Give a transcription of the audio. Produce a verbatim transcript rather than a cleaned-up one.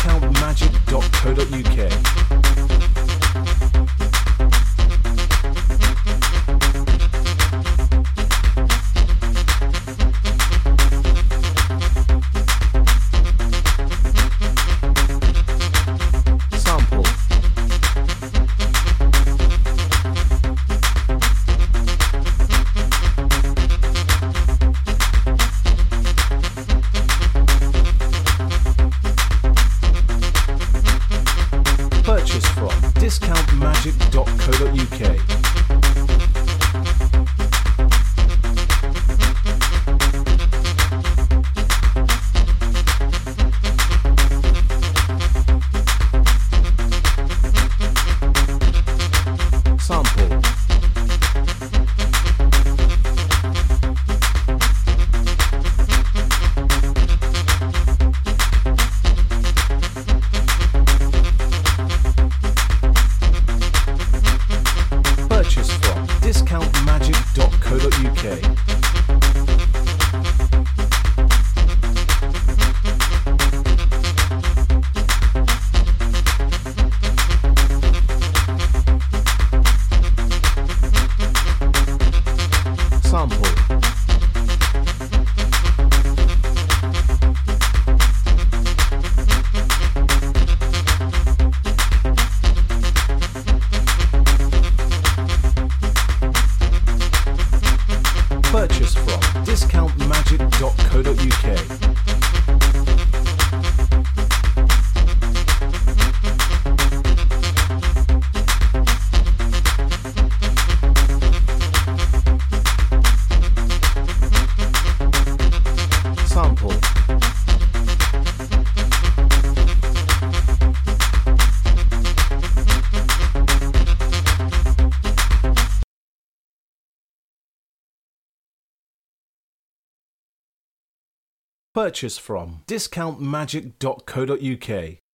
discount magic dot co dot U K. Purchase from discount magic dot co dot U K. Sample. Purchase from discount magic dot co dot U K. Sample. Purchase from discount magic dot co dot U K. Sample. Purchase from discount magic dot co dot U K.